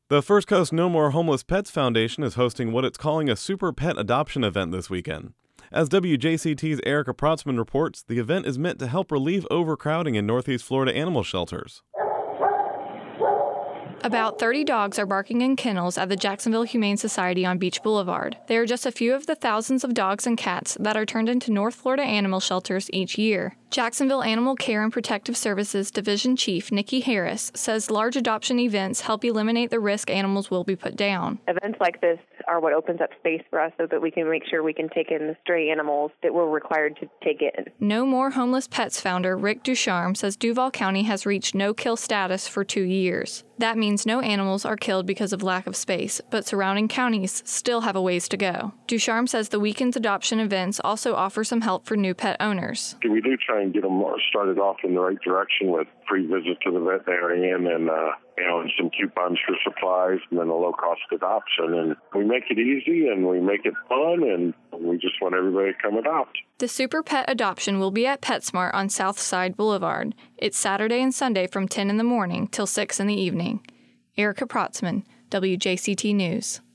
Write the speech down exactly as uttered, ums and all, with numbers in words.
The First Coast No More Homeless Pets Foundation is hosting what it's calling a super pet adoption event this weekend. As W J C T's Erica Protzman reports, the event is meant to help relieve overcrowding in Northeast Florida animal shelters. About thirty dogs are barking in kennels at the Jacksonville Humane Society on Beach Boulevard. They are just a few of the thousands of dogs and cats that are turned into North Florida animal shelters each year. Jacksonville Animal Care and Protective Services Division Chief Nikki Harris says large adoption events help eliminate the risk animals will be put down. Events like this are what opens up space for us so that we can make sure we can take in the stray animals that we're required to take in. No More Homeless Pets founder Rick Ducharme says Duval County has reached no-kill status for two years. That means no animals are killed because of lack of space, but surrounding counties still have a ways to go. Ducharme says the weekend's adoption events also offer some help for new pet owners. We do try and get them started off in the right direction with free visits to the veterinarian and uh, you know, and some coupons for supplies and then a low-cost adoption. And we make it easy and we make it fun, and we just want everybody to come adopt. The Super Pet Adoption will be at PetSmart on Southside Boulevard. It's Saturday and Sunday from ten in the morning till six in the evening. Erica Protzman, W J C T News.